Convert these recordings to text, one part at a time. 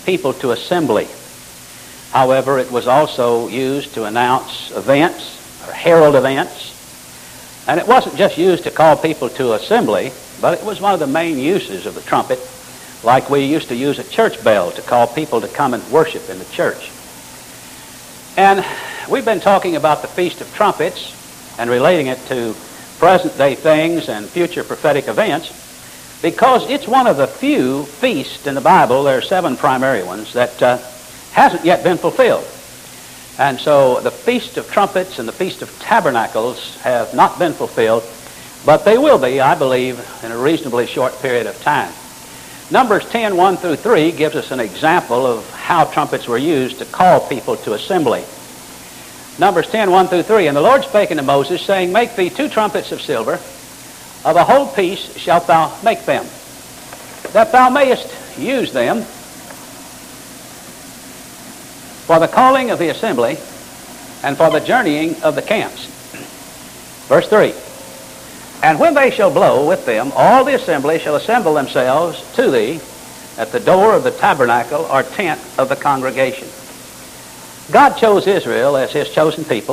people to assembly. However, it was also used to announce events or herald events. And it wasn't just used to call people to assembly, but it was one of the main uses of the trumpet, like we used to use a church bell to call people to come and worship in the church. And we've been talking about the Feast of Trumpets and relating it to present-day things and future prophetic events because it's one of the few feasts in the Bible, there are 7 primary ones, that hasn't yet been fulfilled. And so the Feast of Trumpets and the Feast of Tabernacles have not been fulfilled, but they will be, I believe, in a reasonably short period of time. Numbers 10, 1 through 3 gives us an example of how trumpets were used to call people to assembly. Numbers 10, 1 through 3, And the Lord spake unto Moses, saying, Make thee 2 trumpets of silver, of a whole piece shalt thou make them, that thou mayest use them for the calling of the assembly and for the journeying of the camps. Verse 3, And when they shall blow with them, all the assembly shall assemble themselves to thee at the door of the tabernacle or tent of the congregation. God chose Israel as his chosen people.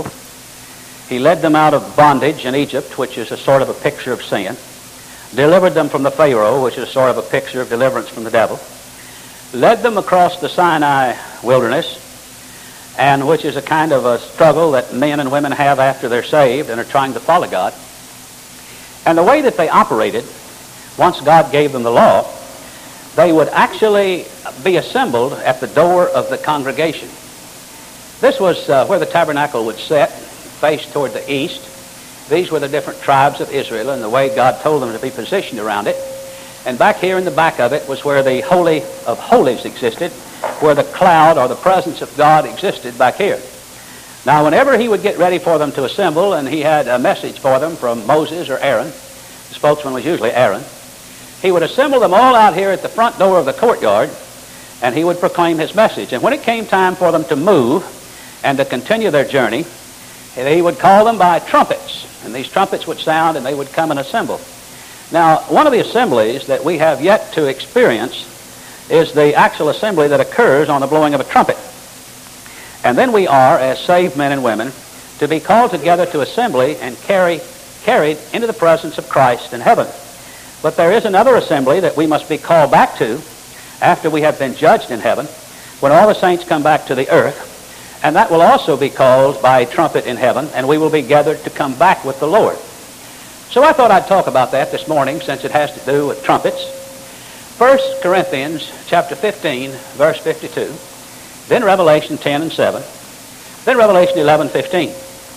He led them out of bondage in Egypt, which is a sort of a picture of sin. Delivered them from the Pharaoh, which is sort of a picture of deliverance from the devil. Led them across the Sinai wilderness, and which is a kind of a struggle that men and women have after they're saved and are trying to follow God. And the way that they operated, once God gave them the law, they would actually be assembled at the door of the congregation. This was where the tabernacle would set, face toward the east. These were the different tribes of Israel and the way God told them to be positioned around it. And back here in the back of it was where the Holy of Holies existed, where the cloud or the presence of God existed back here. Now, whenever he would get ready for them to assemble, and he had a message for them from Moses or Aaron, the spokesman was usually Aaron, he would assemble them all out here at the front door of the courtyard, and he would proclaim his message. And when it came time for them to move and to continue their journey, he would call them by trumpets, and these trumpets would sound and they would come and assemble. Now, one of the assemblies that we have yet to experience is the actual assembly that occurs on the blowing of a trumpet. And then we are, as saved men and women, to be called together to assembly and carried into the presence of Christ in heaven. But there is another assembly that we must be called back to after we have been judged in heaven, when all the saints come back to the earth, and that will also be called by a trumpet in heaven, and we will be gathered to come back with the Lord. So I thought I'd talk about that this morning, since it has to do with trumpets. 1 Corinthians chapter 15, verse 52, then Revelation 10 and 7, then Revelation 11, 15.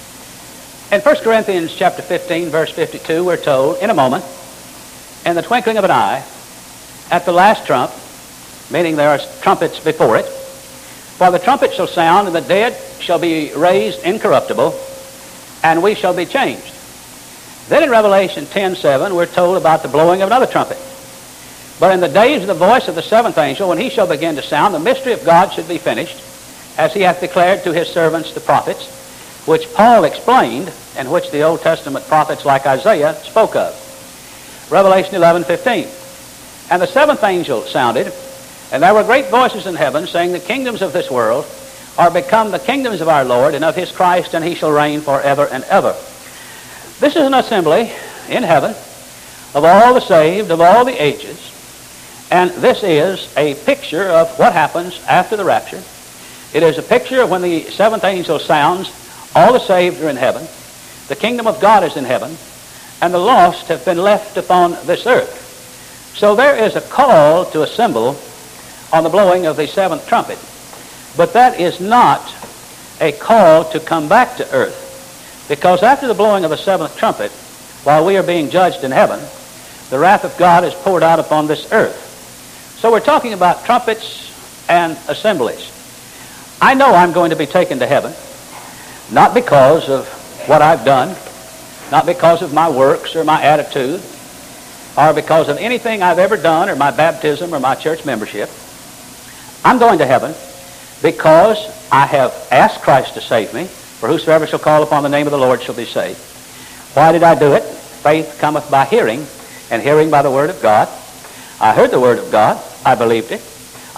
In 1 Corinthians chapter 15, verse 52, we're told, in a moment, in the twinkling of an eye, at the last trump, meaning there are trumpets before it, for the trumpet shall sound, and the dead shall be raised incorruptible, and we shall be changed. Then in Revelation 10:7, we're told about the blowing of another trumpet. But in the days of the voice of the 7th angel, when he shall begin to sound, the mystery of God should be finished, as he hath declared to his servants the prophets, which Paul explained, and which the Old Testament prophets like Isaiah spoke of. Revelation 11:15. And the 7th angel sounded, and there were great voices in heaven, saying, The kingdoms of this world are become the kingdoms of our Lord and of his Christ, and he shall reign forever and ever. This is an assembly in heaven of all the saved, of all the ages, and this is a picture of what happens after the rapture. It is a picture of when the 7th angel sounds, all the saved are in heaven, the kingdom of God is in heaven, and the lost have been left upon this earth. So there is a call to assemble on the blowing of the 7th trumpet. But that is not a call to come back to earth. Because after the blowing of the 7th trumpet, while we are being judged in heaven, the wrath of God is poured out upon this earth. So we're talking about trumpets and assemblies. I know I'm going to be taken to heaven, not because of what I've done, not because of my works or my attitude, or because of anything I've ever done or my baptism or my church membership. I'm going to heaven because I have asked Christ to save me, for whosoever shall call upon the name of the Lord shall be saved. Why did I do it? Faith cometh by hearing, and hearing by the word of God. I heard the word of God. I believed it.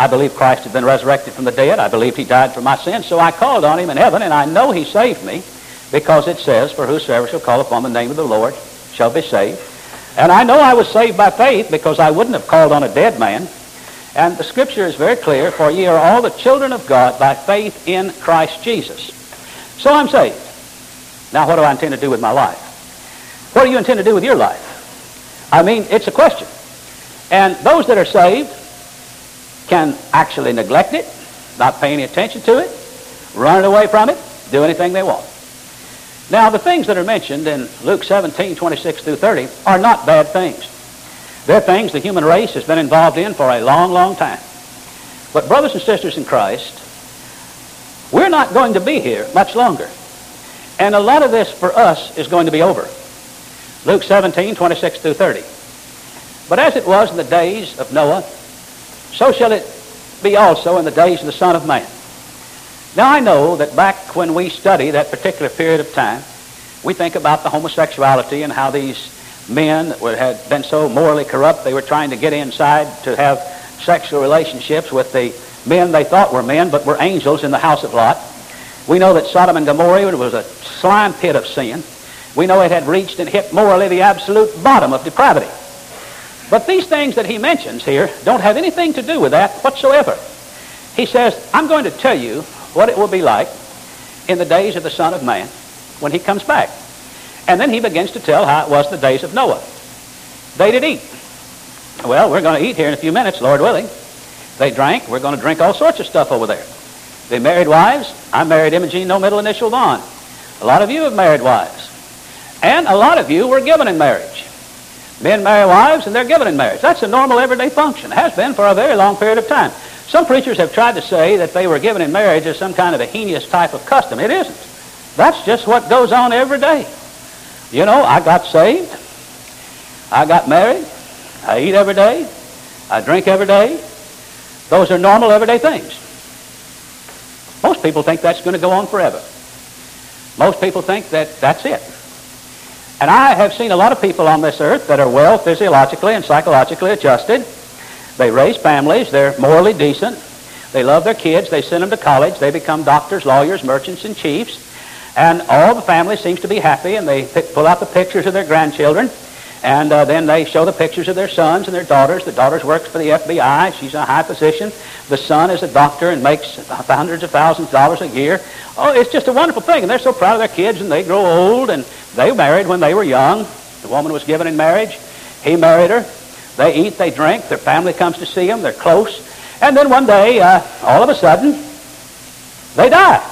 I believed Christ had been resurrected from the dead. I believed he died for my sins. So I called on him in heaven, and I know he saved me because it says, for whosoever shall call upon the name of the Lord shall be saved. And I know I was saved by faith because I wouldn't have called on a dead man. And the Scripture is very clear, for ye are all the children of God by faith in Christ Jesus. So I'm saved. Now what do I intend to do with my life? What do you intend to do with your life? I mean, it's a question. And those that are saved can actually neglect it, not pay any attention to it, run away from it, do anything they want. Now, the things that are mentioned in Luke 17, 26 through 30 are not bad things. They're things the human race has been involved in for a long, long time. But brothers and sisters in Christ, we're not going to be here much longer. And a lot of this for us is going to be over. Luke 17, 26 through 30. But as it was in the days of Noah, so shall it be also in the days of the Son of Man. Now I know that back when we study that particular period of time, we think about the homosexuality and how these men had been so morally corrupt they were trying to get inside to have sexual relationships with the men they thought were men but were angels in the house of Lot. We know that Sodom and Gomorrah was a slime pit of sin. We know it had reached and hit morally the absolute bottom of depravity. But these things that he mentions here don't have anything to do with that whatsoever. He says, I'm going to tell you what it will be like in the days of the Son of Man when he comes back. And then he begins to tell how it was in the days of Noah. They did eat. Well, we're going to eat here in a few minutes, Lord willing. They drank. We're going to drink all sorts of stuff over there. They married wives. I married Imogene, no middle initial Vaughn. A lot of you have married wives. And a lot of you were given in marriage. Men marry wives and they're given in marriage. That's a normal everyday function. It has been for a very long period of time. Some preachers have tried to say that they were given in marriage as some kind of a heinous type of custom. It isn't. That's just what goes on every day. You know, I got saved. I got married. I eat every day. I drink every day. Those are normal everyday things. Most people think that's going to go on forever. Most people think that that's it. And I have seen a lot of people on this earth that are well physiologically and psychologically adjusted. They raise families. They're morally decent. They love their kids. They send them to college. They become doctors, lawyers, merchants, and chiefs. And all the family seems to be happy, and they pull out the pictures of their grandchildren, and then they show the pictures of their sons and their daughters. The daughter works for the FBI. She's in a high position. The son is a doctor and makes hundreds of thousands of dollars a year. Oh, it's just a wonderful thing, and they're so proud of their kids, and they grow old, and they married when they were young. The woman was given in marriage. He married her. They eat, they drink. Their family comes to see them. They're close. And then one day, all of a sudden, they die.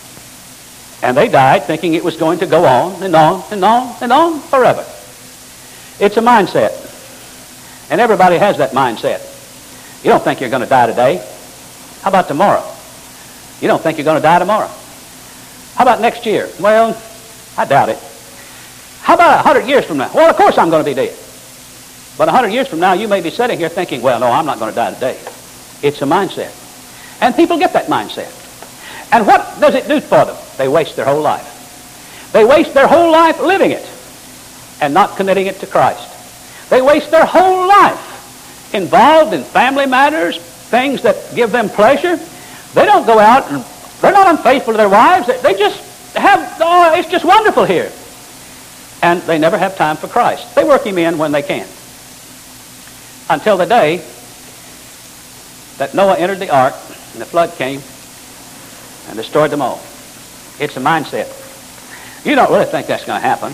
And they died thinking it was going to go on and on and on and on forever. It's a mindset. And everybody has that mindset. You don't think you're going to die today. How about tomorrow? You don't think you're going to die tomorrow. How about next year? Well, I doubt it. How about 100 years from now? Well, of course I'm going to be dead. But 100 years from now, you may be sitting here thinking, well, no, I'm not going to die today. It's a mindset. And people get that mindset. And what does it do for them? They waste their whole life. They waste their whole life living it and not committing it to Christ. They waste their whole life involved in family matters, things that give them pleasure. They don't go out and they're not unfaithful to their wives. They just have, oh, it's just wonderful here. And they never have time for Christ. They work him in when they can. Until the day that Noah entered the ark and the flood came and destroyed them all. It's a mindset. You don't really think that's going to happen.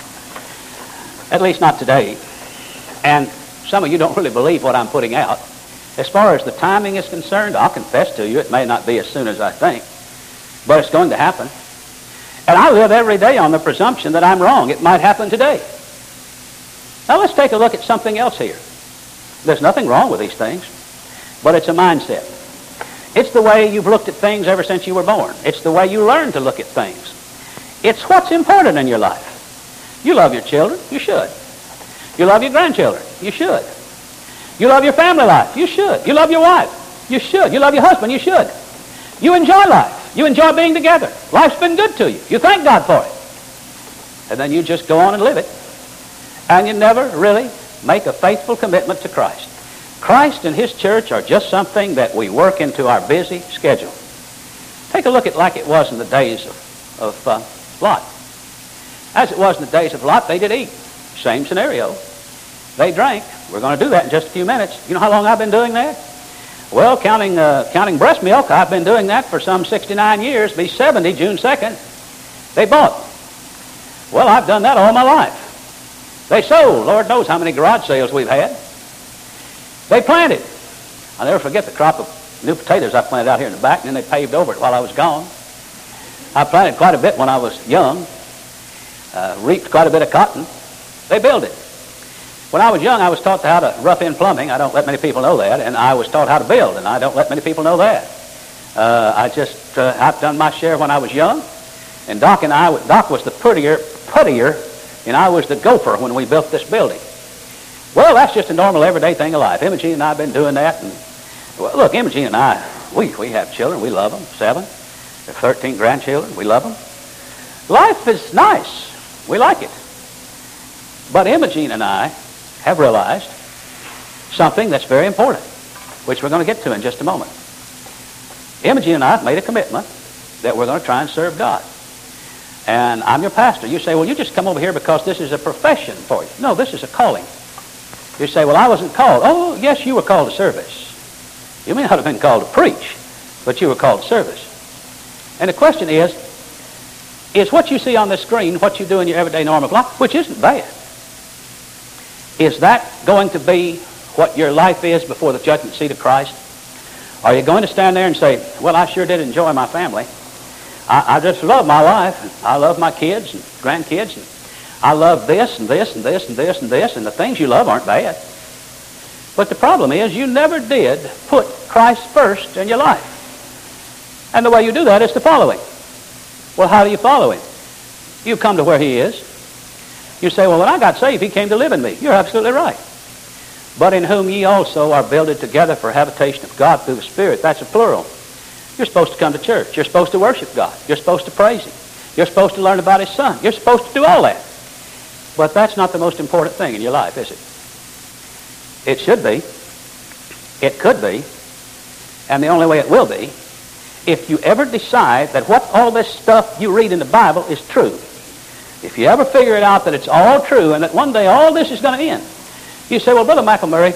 At least not today. And some of you don't really believe what I'm putting out. As far as the timing is concerned, I'll confess to you, it may not be as soon as I think. But it's going to happen. And I live every day on the presumption that I'm wrong. It might happen today. Now let's take a look at something else here. There's nothing wrong with these things. But it's a mindset. It's the way you've looked at things ever since you were born. It's the way you learn to look at things. It's what's important in your life. You love your children. You should. You love your grandchildren. You should. You love your family life. You should. You love your wife. You should. You love your husband. You should. You enjoy life. You enjoy being together. Life's been good to you. You thank God for it. And then you just go on and live it. And you never really make a faithful commitment to Christ. Christ and His church are just something that we work into our busy schedule. Take a look at like it was in the days of Lot. As it was in the days of Lot, they did eat. Same scenario. They drank. We're going to do that in just a few minutes. You know how long I've been doing that? Well, counting breast milk, I've been doing that for some 69 years. Be 70 June 2nd. They bought. Well, I've done that all my life. They sold. Lord knows how many garage sales we've had. They planted. I'll never forget the crop of new potatoes I planted out here in the back, and then they paved over it while I was gone. I planted quite a bit when I was young. Reaped quite a bit of cotton. They built it. When I was young, I was taught how to rough in plumbing. I don't let many people know that. And I was taught how to build, and I don't let many people know that. I've done my share when I was young. And Doc was the puttier, and I was the gopher when we built this building. Well, that's just a normal, everyday thing of life. Imogene and I have been doing that. And well, look, Imogene and I, we have children. We love them. 7. There are 13 grandchildren. We love them. Life is nice. We like it. But Imogene and I have realized something that's very important, which we're going to get to in just a moment. Imogene and I have made a commitment that we're going to try and serve God. And I'm your pastor. You say, well, you just come over here because this is a profession for you. No, this is a calling. You say, well, I wasn't called. Oh, yes, you were called to service. You may not have been called to preach, but you were called to service. And the question is what you see on the screen, what you do in your everyday normal life, which isn't bad, is that going to be what your life is before the judgment seat of Christ? Are you going to stand there and say, well, I sure did enjoy my family. I just love my life. And I love my kids and grandkids. And I love this and this and this and this and this. And the things you love aren't bad. But the problem is you never did put Christ first in your life. And the way you do that is the following. Well, how do you follow Him? You come to where He is. You say, well, when I got saved, He came to live in me. You're absolutely right. But in whom ye also are builded together for habitation of God through the Spirit. That's a plural. You're supposed to come to church. You're supposed to worship God. You're supposed to praise Him. You're supposed to learn about His Son. You're supposed to do all that. But that's not the most important thing in your life, is it? It should be. It could be. And the only way it will be, if you ever decide that what all this stuff you read in the Bible is true, if you ever figure it out that it's all true and that one day all this is going to end, you say, well, Brother McElmurray,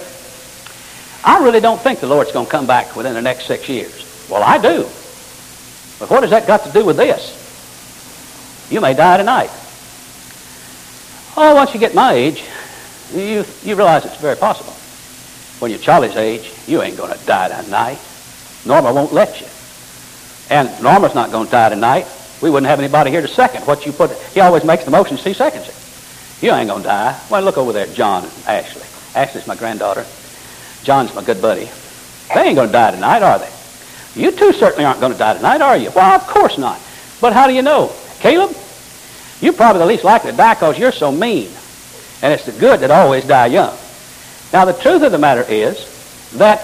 I really don't think the Lord's going to come back within the next 6 years. Well, I do. But what has that got to do with this? You may die tonight. Oh, once you get my age, you realize it's very possible. When you're Charlie's age, you ain't going to die tonight. Norma won't let you. And Norma's not going to die tonight. We wouldn't have anybody here to second what you put. He always makes the motion, she seconds it. You ain't going to die. Well, look over there at John and Ashley. Ashley's my granddaughter. John's my good buddy. They ain't going to die tonight, are they? You two certainly aren't going to die tonight, are you? Well, of course not. But how do you know? Caleb, you're probably the least likely to die because you're so mean. And it's the good that always die young. Now, the truth of the matter is that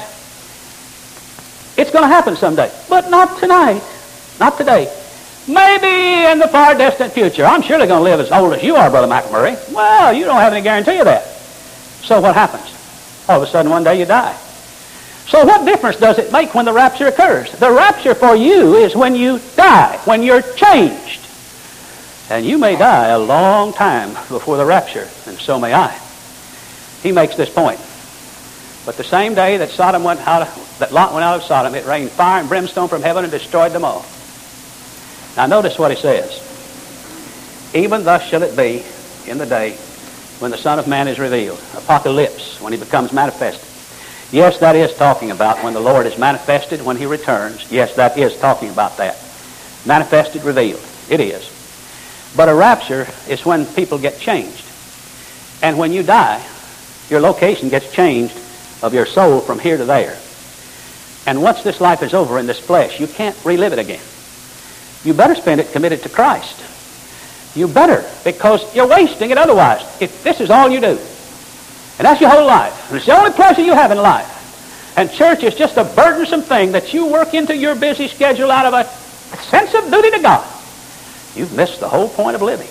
it's going to happen someday. But not tonight. Not today. Maybe in the far distant future. I'm surely going to live as old as you are, Brother McElmurray. Well, you don't have any guarantee of that. So what happens? All of a sudden, one day you die. So what difference does it make when the rapture occurs? The rapture for you is when you die, when you're changed. And you may die a long time before the rapture, and so may I. He makes this point. But the same day that Lot went out of Sodom, it rained fire and brimstone from heaven and destroyed them all. Now notice what he says. Even thus shall it be in the day when the Son of Man is revealed. Apocalypse, when He becomes manifested. Yes, that is talking about when the Lord is manifested, when He returns. Yes, that is talking about that. Manifested, revealed. It is. But a rapture is when people get changed. And when you die, your location gets changed of your soul from here to there. And once this life is over in this flesh, you can't relive it again. You better spend it committed to Christ. You better, because you're wasting it otherwise. If this is all you do, and that's your whole life, and it's the only pleasure you have in life, and church is just a burdensome thing that you work into your busy schedule out of a sense of duty to God, you've missed the whole point of living.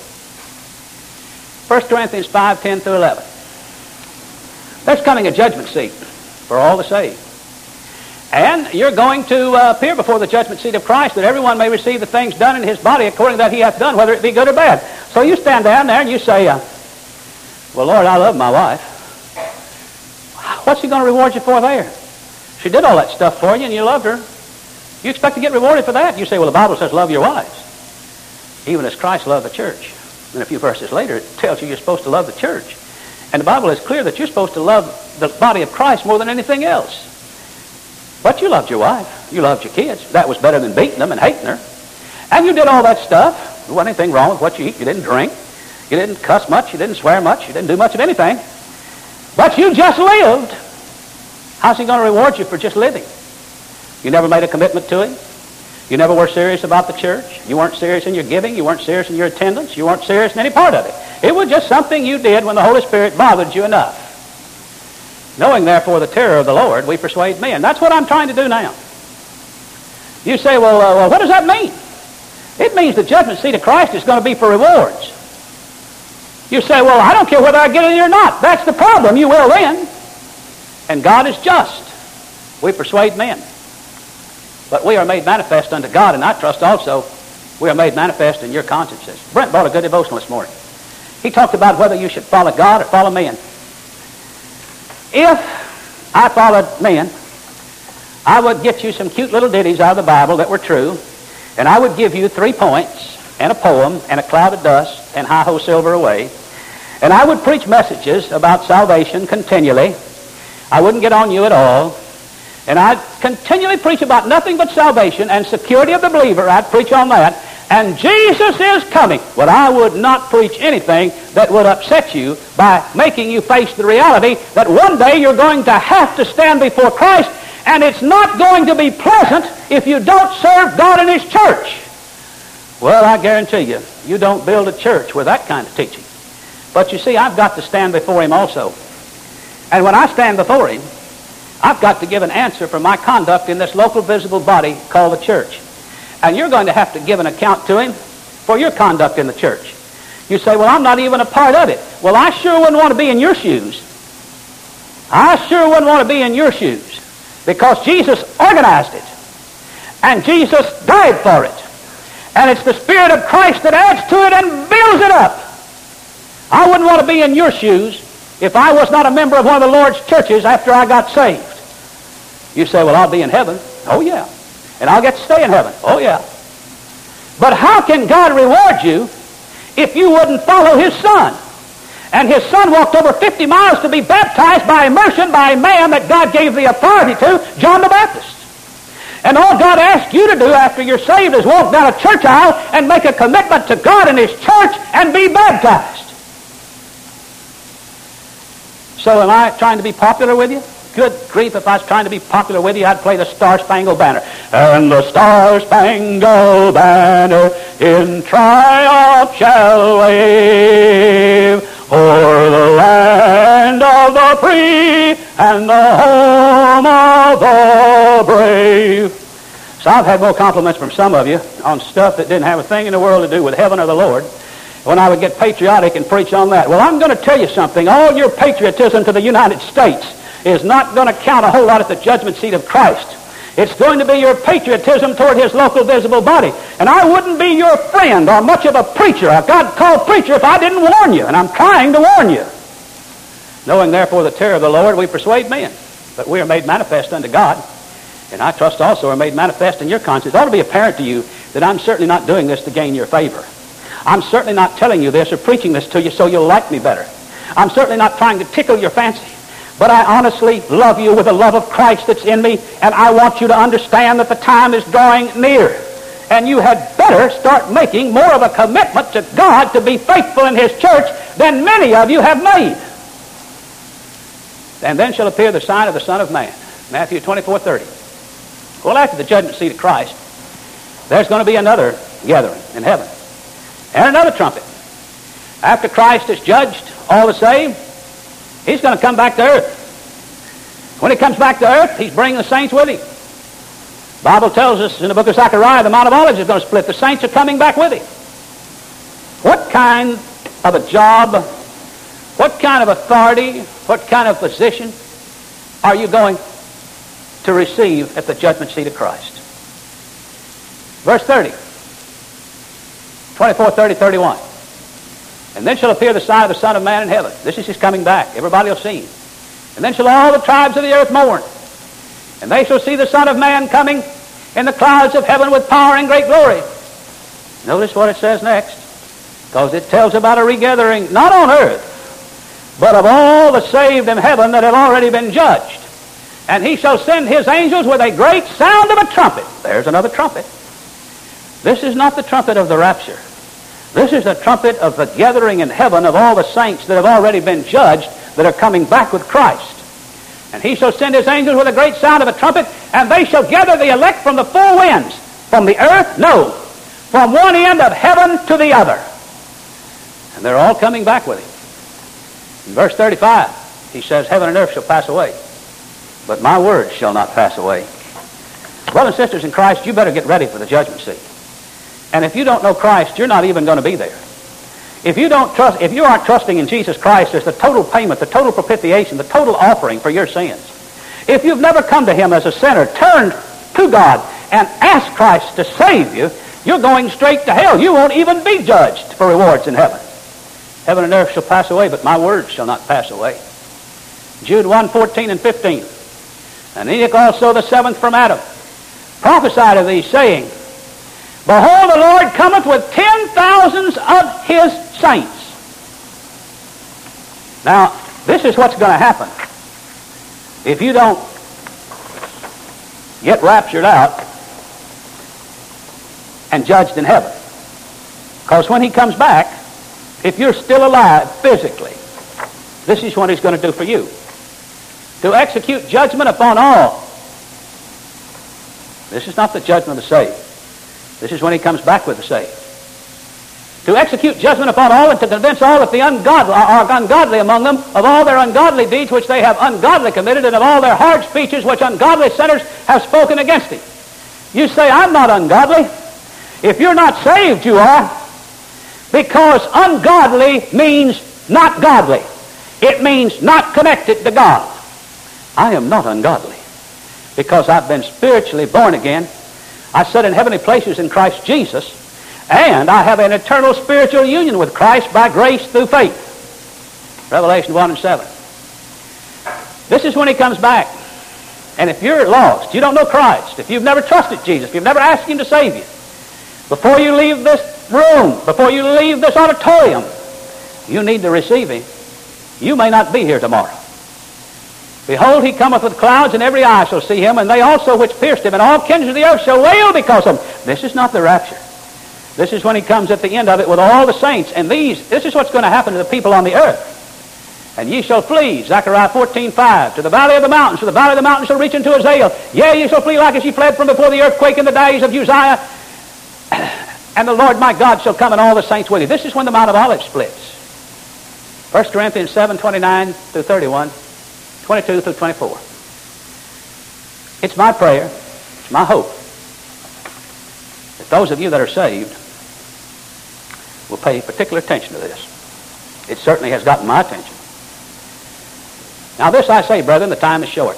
1 Corinthians 5:10 through 11. There's coming a judgment seat. for all the saved. And you're going to appear before the judgment seat of Christ, that everyone may receive the things done in his body according to that he hath done, whether it be good or bad. So you stand down there and you say, well, Lord, I love my wife. What's he going to reward you for there? She did all that stuff for you and you loved her. You expect to get rewarded for that? You say, well, the Bible says love your wives, even as Christ loved the church. And a few verses later, it tells you you're supposed to love the church. And the Bible is clear that you're supposed to love the body of Christ more than anything else. But you loved your wife. You loved your kids. That was better than beating them and hating her. And you did all that stuff. There wasn't anything wrong with what you eat. You didn't drink. You didn't cuss much. You didn't swear much. You didn't do much of anything. But you just lived. How's he going to reward you for just living? You never made a commitment to him. You never were serious about the church. You weren't serious in your giving. You weren't serious in your attendance. You weren't serious in any part of it. It was just something you did when the Holy Spirit bothered you enough. Knowing, therefore, the terror of the Lord, we persuade men. That's what I'm trying to do now. You say, well, what does that mean? It means the judgment seat of Christ is going to be for rewards. You say, well, I don't care whether I get it or not. That's the problem. You will then. And God is just. We persuade men. But we are made manifest unto God, and I trust also we are made manifest in your consciences. Brent brought a good devotional this morning. He talked about whether you should follow God or follow men. If I followed men, I would get you some cute little ditties out of the Bible that were true, and I would give you 3 points and a poem and a cloud of dust and hi-ho silver away, and I would preach messages about salvation continually. I wouldn't get on you at all, and I'd continually preach about nothing but salvation and security of the believer. I'd preach on that, and Jesus is coming. But I would not preach anything that would upset you by making you face the reality that one day you're going to have to stand before Christ, and it's not going to be pleasant if you don't serve God in his church. Well, I guarantee you, you don't build a church with that kind of teaching. But you see, I've got to stand before him also. And when I stand before him, I've got to give an answer for my conduct in this local visible body called the church. And you're going to have to give an account to him for your conduct in the church. You say, well, I'm not even a part of it. Well, I sure wouldn't want to be in your shoes. I sure wouldn't want to be in your shoes, because Jesus organized it, and Jesus died for it. And it's the Spirit of Christ that adds to it and builds it up. I wouldn't want to be in your shoes if I was not a member of one of the Lord's churches after I got saved. You say, well, I'll be in heaven. Oh, yeah. And I'll get to stay in heaven. Oh, yeah. But how can God reward you if you wouldn't follow his Son? And his Son walked over 50 miles to be baptized by immersion by a man that God gave the authority to, John the Baptist. And all God asks you to do after you're saved is walk down a church aisle and make a commitment to God and his church and be baptized. So am I trying to be popular with you? Good grief, if I was trying to be popular with you, I'd play the Star-Spangled Banner. And the Star-Spangled Banner in triumph shall wave o'er the land of the free and the home of the brave. So I've had more compliments from some of you on stuff that didn't have a thing in the world to do with heaven or the Lord, when I would get patriotic and preach on that. Well, I'm going to tell you something. All your patriotism to the United States is not going to count a whole lot at the judgment seat of Christ. It's going to be your patriotism toward his local visible body. And I wouldn't be your friend or much of a preacher, a God-called preacher, if I didn't warn you. And I'm trying to warn you. Knowing, therefore, the terror of the Lord, we persuade men. But we are made manifest unto God. And I trust also are made manifest in your conscience. It ought to be apparent to you that I'm certainly not doing this to gain your favor. I'm certainly not telling you this or preaching this to you so you'll like me better. I'm certainly not trying to tickle your fancy. But I honestly love you with the love of Christ that's in me, and I want you to understand that the time is drawing near. And you had better start making more of a commitment to God to be faithful in his church than many of you have made. And then shall appear the sign of the Son of Man. Matthew 24:30. Well, after the judgment seat of Christ, there's going to be another gathering in heaven. And another trumpet. After Christ has judged all the saved, he's going to come back to earth. When he comes back to earth, he's bringing the saints with him. The Bible tells us in the book of Zechariah, the Mount of Olives is going to split. The saints are coming back with him. What kind of a job, what kind of authority, what kind of position are you going to receive at the judgment seat of Christ? Verse 30. 24, 30, 31. And then shall appear the sign of the Son of Man in heaven. This is his coming back. Everybody will see him. And then shall all the tribes of the earth mourn. And they shall see the Son of Man coming in the clouds of heaven with power and great glory. Notice what it says next. Because it tells about a regathering, not on earth, but of all the saved in heaven that have already been judged. And he shall send his angels with a great sound of a trumpet. There's another trumpet. This is not the trumpet of the rapture. This is the trumpet of the gathering in heaven of all the saints that have already been judged, that are coming back with Christ. And he shall send his angels with a great sound of a trumpet, and they shall gather the elect from the four winds, from the earth, no, from one end of heaven to the other. And they're all coming back with him. In verse 35, he says, heaven and earth shall pass away, but my words shall not pass away. Brothers and sisters in Christ, you better get ready for the judgment seat. And if you don't know Christ, you're not even going to be there. If you aren't trusting in Jesus Christ as the total payment, the total propitiation, the total offering for your sins, if you've never come to him as a sinner, turned to God and asked Christ to save you, you're going straight to hell. You won't even be judged for rewards in heaven. Heaven and earth shall pass away, but my words shall not pass away. Jude 1, 14 and 15. And Enoch also, the seventh from Adam, prophesied of these, saying, behold, the Lord cometh with 10,000s of his saints. Now, this is what's going to happen if you don't get raptured out and judged in heaven. Because when he comes back, if you're still alive physically, this is what he's going to do for you. To execute judgment upon all. This is not the judgment of the saved. This is when he comes back with the saved. To execute judgment upon all, and to convince all that the ungodly are ungodly among them of all their ungodly deeds which they have ungodly committed, and of all their hard speeches which ungodly sinners have spoken against him. You say, I'm not ungodly. If you're not saved, you are. Because ungodly means not godly. It means not connected to God. I am not ungodly because I've been spiritually born again. I sit in heavenly places in Christ Jesus, and I have an eternal spiritual union with Christ by grace through faith. Revelation 1 and 7. This is when he comes back. And if you're lost, you don't know Christ, if you've never trusted Jesus, if you've never asked him to save you, before you leave this room, before you leave this auditorium, you need to receive him. You may not be here tomorrow. Behold, he cometh with clouds, and every eye shall see him, and they also which pierced him, and all kindreds of the earth shall wail because of him. This is not the rapture. This is when he comes at the end of it with all the saints. And this is what's going to happen to the people on the earth. And ye shall flee, Zechariah 14:5, to the valley of the mountains, for the valley of the mountains shall reach into Azale. Yea, ye shall flee like as ye fled from before the earthquake in the days of Uzziah. And the Lord my God shall come, and all the saints with you. This is when the Mount of Olives splits. 1 Corinthians 7:29 through 31. 22 through 24. It's my prayer, it's my hope, that those of you that are saved will pay particular attention to this. It certainly has gotten my attention. Now this I say, brethren, the time is short.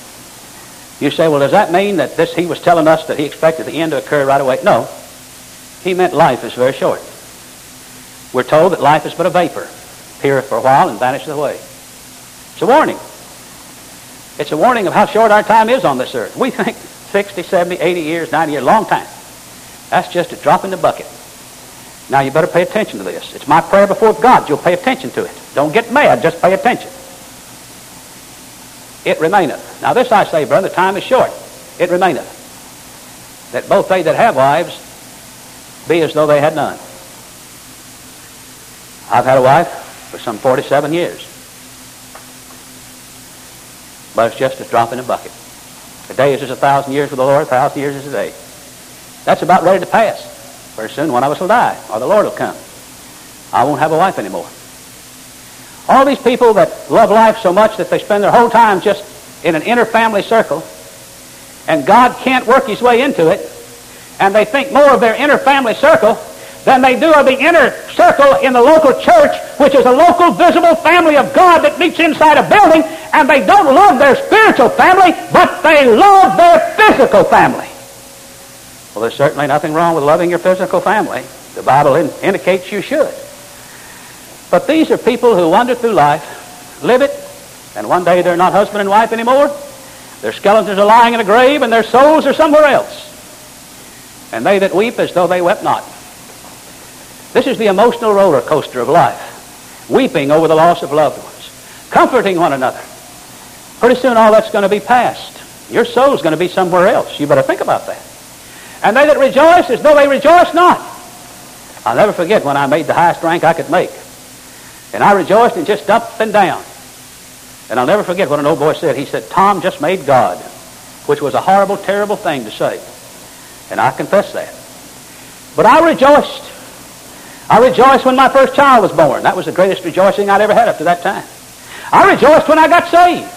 You say, well, does that mean that he was telling us that he expected the end to occur right away? No. He meant life is very short. We're told that life is but a vapor, appeareth for a while and vanisheth away. It's a warning. It's a warning of how short our time is on this earth. We think 60, 70, 80 years, 90 years, long time. That's just a drop in the bucket. Now you better pay attention to this. It's my prayer before God you'll pay attention to it. Don't get mad, just pay attention. It remaineth. Now this I say, brother, the time is short. It remaineth. That both they that have wives be as though they had none. I've had a wife for some 47 years. But it's just a drop in the bucket. A day is as 1,000 years with the Lord, 1,000 years is a day. That's about ready to pass. Very soon one of us will die, or the Lord will come. I won't have a wife anymore. All these people that love life so much that they spend their whole time just in an inner family circle, and God can't work his way into it, and they think more of their inner family circle than they do of the inner circle in the local church, which is a local visible family of God that meets inside a building, and they don't love their spiritual family, but they love their physical family. Well, there's certainly nothing wrong with loving your physical family. The Bible indicates you should. But these are people who wander through life, live it, and one day they're not husband and wife anymore. Their skeletons are lying in a grave, and their souls are somewhere else. And they that weep as though they wept not. This is the emotional roller coaster of life. Weeping over the loss of loved ones. Comforting one another. Pretty soon all that's going to be past. Your soul's going to be somewhere else. You better think about that. And they that rejoice as though they rejoice not. I'll never forget when I made the highest rank I could make. And I rejoiced and just up and down. And I'll never forget what an old boy said. He said, Tom just made God, which was a horrible, terrible thing to say. And I confess that. But I rejoiced. I rejoiced when my first child was born. That was the greatest rejoicing I'd ever had up to that time. I rejoiced when I got saved.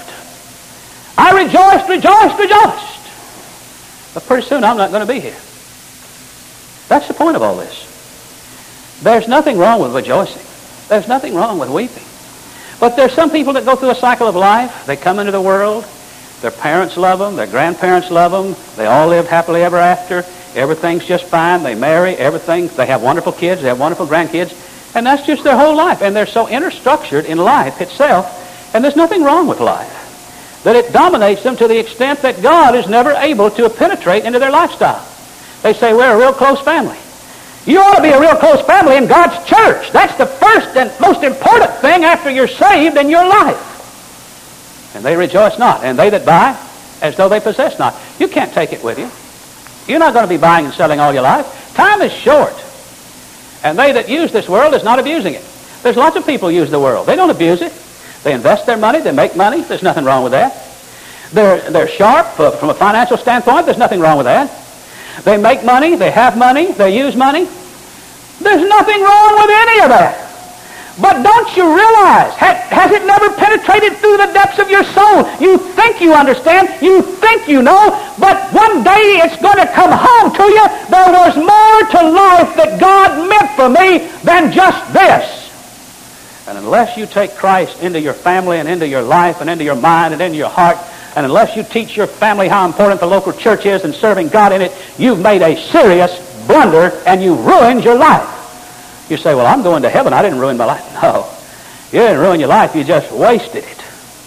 I rejoiced. But pretty soon I'm not going to be here. That's the point of all this. There's nothing wrong with rejoicing. There's nothing wrong with weeping. But there's some people that go through a cycle of life. They come into the world. Their parents love them. Their grandparents love them. They all live happily ever after. Everything's just fine. They marry. Everything. They have wonderful kids. They have wonderful grandkids. And that's just their whole life. And they're so interstructured in life itself. And there's nothing wrong with life. That it dominates them to the extent that God is never able to penetrate into their lifestyle. They say, we're a real close family. You ought to be a real close family in God's church. That's the first and most important thing after you're saved in your life. And they rejoice not. And they that buy, as though they possess not. You can't take it with you. You're not going to be buying and selling all your life. Time is short. And they that use this world is not abusing it. There's lots of people who use the world. They don't abuse it. They invest their money. They make money. There's nothing wrong with that. They're sharp from a financial standpoint. There's nothing wrong with that. They make money. They have money. They use money. There's nothing wrong with any of that. But don't you realize, has it never penetrated through the depths of your soul? You think you understand. You think you know. But one day it's going to come home to you. There was more to life that God meant for me than just this. And unless you take Christ into your family and into your life and into your mind and into your heart, and unless you teach your family how important the local church is and serving God in it, you've made a serious blunder and you ruined your life. You say, well, I'm going to heaven. I didn't ruin my life. No. You didn't ruin your life. You just wasted it.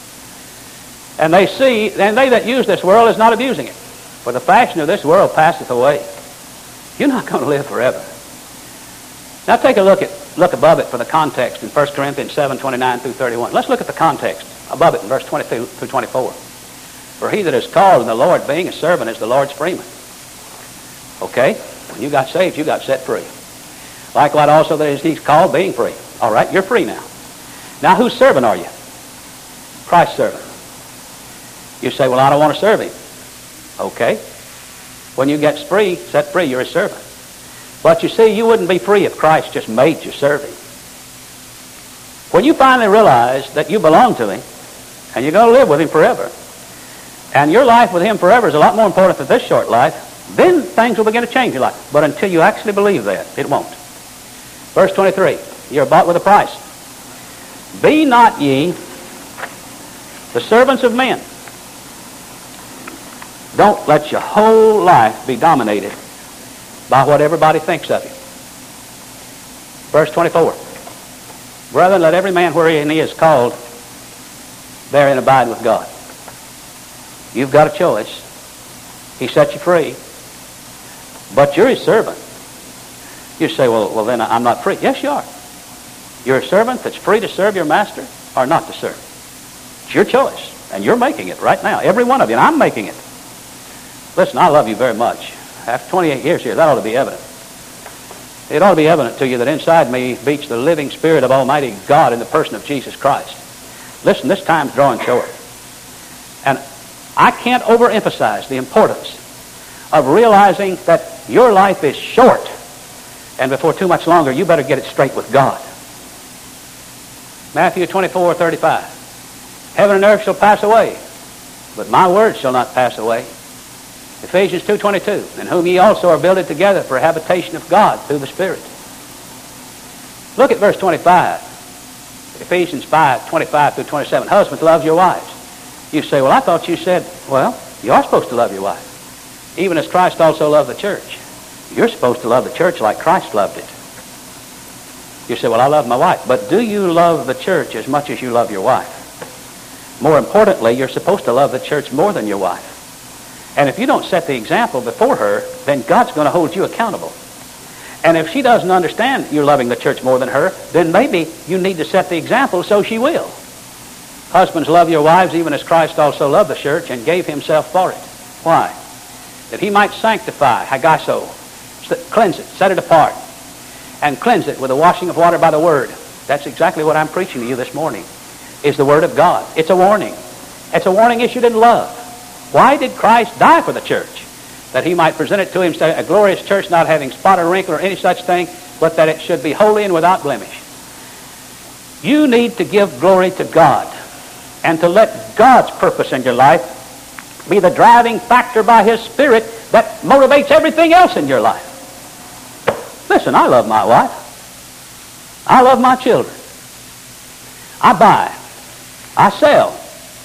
And they that use this world is not abusing it. For the fashion of this world passeth away. You're not going to live forever. Now take a look above it for the context in 1 Corinthians 7:29 through 31. Let's look at the context above it in verse 22 through 24. For he that is called in the Lord being a servant is the Lord's freeman. Okay? When you got saved, you got set free. Likewise also that is he's called being free. All right, you're free now. Now whose servant are you? Christ's servant. You say, well, I don't want to serve him. Okay. When you get free, set free, you're a servant. But you see, you wouldn't be free if Christ just made you serve him. When you finally realize that you belong to him, and you're going to live with him forever, and your life with him forever is a lot more important than this short life, then things will begin to change your life. But until you actually believe that, it won't. Verse 23, you're bought with a price. Be not ye the servants of men. Don't let your whole life be dominated by what everybody thinks of you. Verse 24. Brethren, let every man wherein he is called therein abide with God. You've got a choice. He set you free. But you're his servant. You say, well, then I'm not free. Yes, you are. You're a servant that's free to serve your master or not to serve. It's your choice. And you're making it right now. Every one of you. And I'm making it. Listen, I love you very much. After 28 years here, that ought to be evident. It ought to be evident to you that inside me beats the living Spirit of Almighty God in the person of Jesus Christ. Listen, this time's drawing short. And I can't overemphasize the importance of realizing that your life is short. And before too much longer, you better get it straight with God. Matthew 24:35. Heaven and earth shall pass away, but my words shall not pass away. Ephesians 2:22. In whom ye also are builded together for a habitation of God through the Spirit. Look at verse 25. Ephesians 5:25 through 27. Husbands, love your wives, You say, well, I thought you said, well, you are supposed to love your wife, even as Christ also loved the church. You're supposed to love the church like Christ loved it. You say, well, I love my wife. But do you love the church as much as you love your wife? More importantly, you're supposed to love the church more than your wife. And if you don't set the example before her, then God's going to hold you accountable. And if she doesn't understand you're loving the church more than her, then maybe you need to set the example so she will. Husbands, love your wives even as Christ also loved the church and gave himself for it. Why? That he might sanctify, hagasso, cleanse it, set it apart, and cleanse it with the washing of water by the Word. That's exactly what I'm preaching to you this morning, is the Word of God. It's a warning. It's a warning issued in love. Why did Christ die for the church? That he might present it to him, a glorious church, not having spot or wrinkle or any such thing, but that it should be holy and without blemish. You need to give glory to God and to let God's purpose in your life be the driving factor by his Spirit that motivates everything else in your life. Listen, I love my wife. I love my children. I buy. I sell.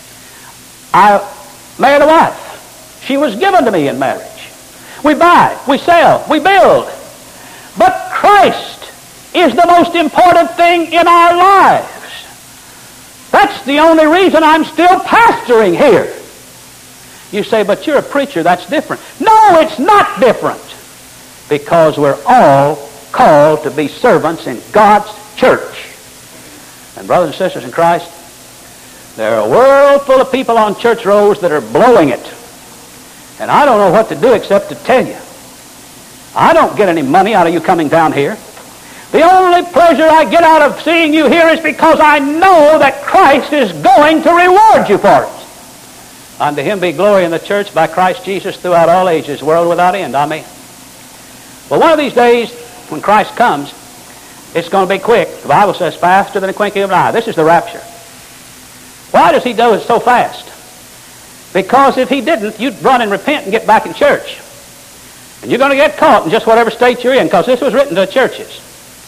I married a wife. She was given to me in marriage. We buy, we sell, we build. But Christ is the most important thing in our lives. That's the only reason I'm still pastoring here. You say, but you're a preacher, that's different. No, it's not different. Because we're all called to be servants in God's church. And brothers and sisters in Christ, there are a world full of people on church rows that are blowing it. And I don't know what to do except to tell you. I don't get any money out of you coming down here. The only pleasure I get out of seeing you here is because I know that Christ is going to reward you for it. Unto him be glory in the church by Christ Jesus throughout all ages, world without end. Amen. Well, one of these days, when Christ comes, it's going to be quick. The Bible says faster than a twinkling of an eye. This is the rapture. Why does he do it so fast? Because if he didn't, you'd run and repent and get back in church. And you're going to get caught in just whatever state you're in, because this was written to the churches.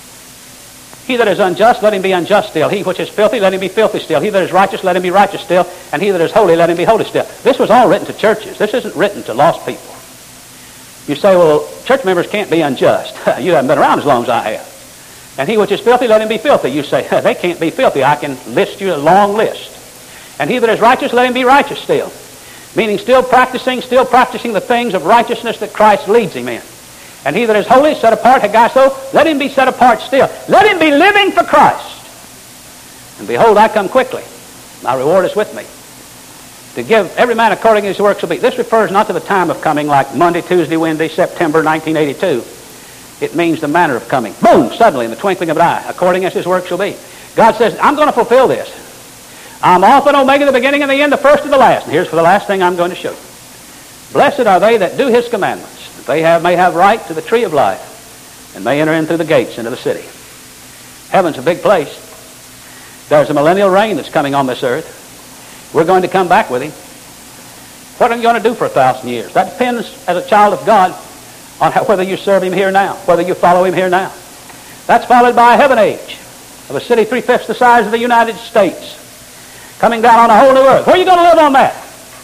He that is unjust, let him be unjust still. He which is filthy, let him be filthy still. He that is righteous, let him be righteous still. And he that is holy, let him be holy still. This was all written to churches. This isn't written to lost people. You say, well, church members can't be unjust. You haven't been around as long as I have. And he which is filthy, let him be filthy. You say, they can't be filthy. I can list you a long list. And he that is righteous, let him be righteous still. Meaning still practicing the things of righteousness that Christ leads him in. And he that is holy, set apart, hagasso, let him be set apart still. Let him be living for Christ. And behold, I come quickly. My reward is with me, to give every man according as his works will be. This refers not to the time of coming like Monday, Tuesday, Wednesday, September 1982. It means the manner of coming. Boom, suddenly, in the twinkling of an eye, according as his works will be. God says, I'm going to fulfill this. I'm Alpha and Omega, the beginning and the end, the first and the last. And here's for the last thing I'm going to show you. Blessed are they that do his commandments, that they may have right to the tree of life, and may enter in through the gates into the city. Heaven's a big place. There's a millennial reign that's coming on this earth. We're going to come back with him. What are you going to do for 1,000 years? That depends, as a child of God, on whether you serve him here now, whether you follow him here now. That's followed by a heaven age of a city 3/5 the size of the United States, coming down on a whole new earth. Where are you going to live on that?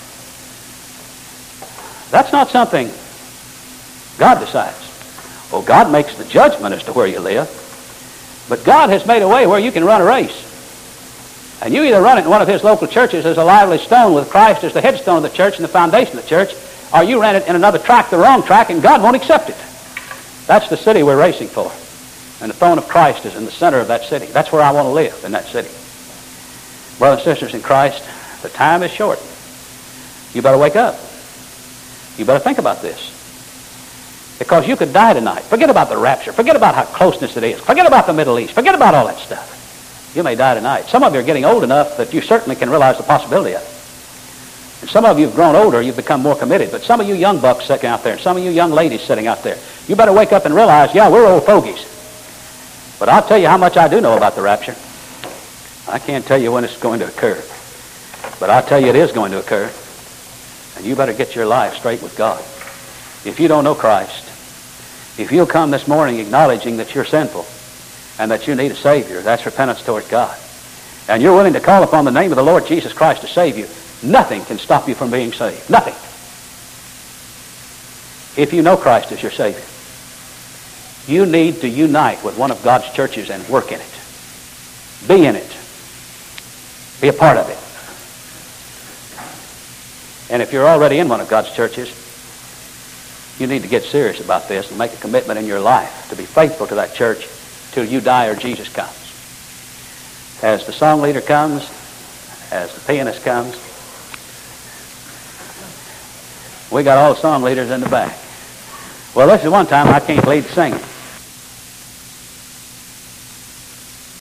That's not something God decides. Well, God makes the judgment as to where you live. But God has made a way where you can run a race. And you either run it in one of his local churches as a lively stone with Christ as the headstone of the church and the foundation of the church, or you run it in another track, the wrong track, and God won't accept it. That's the city we're racing for. And the throne of Christ is in the center of that city. That's where I want to live, in that city. Brothers and sisters in Christ, the time is short. You better wake up. You better think about this. Because you could die tonight. Forget about the rapture. Forget about how closeness it is. Forget about the Middle East. Forget about all that stuff. You may die tonight. Some of you are getting old enough that you certainly can realize the possibility of it. And some of you have grown older, you've become more committed. But some of you young bucks sitting out there, and some of you young ladies sitting out there, you better wake up and realize, yeah, we're old fogies. But I'll tell you how much I do know about the rapture. I can't tell you when it's going to occur. But I'll tell you it is going to occur. And you better get your life straight with God. If you don't know Christ, if you'll come this morning acknowledging that you're sinful and that you need a Savior, that's repentance toward God. And you're willing to call upon the name of the Lord Jesus Christ to save you, Nothing can stop you from being saved. Nothing. If you know Christ as your Savior, you need to unite with one of God's churches and work in it. Be in it. Be a part of it. And if you're already in one of God's churches, you need to get serious about this and make a commitment in your life to be faithful to that church till you die or Jesus comes. As the song leader comes, as the pianist comes, we got all the song leaders in the back. Well, this is one time I can't lead singing.